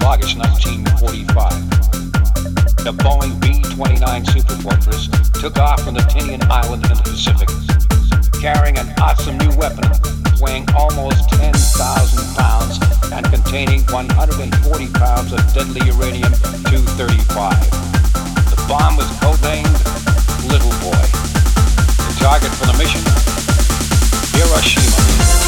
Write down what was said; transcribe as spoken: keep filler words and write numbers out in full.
August nineteen forty-five. The Boeing B twenty-nine Superfortress took off from the Tinian Island in the Pacific, carrying an awesome new weapon weighing almost ten thousand pounds and containing one hundred forty pounds of deadly uranium two thirty-five. The bomb was codenamed Little Boy. The target for the mission, Hiroshima.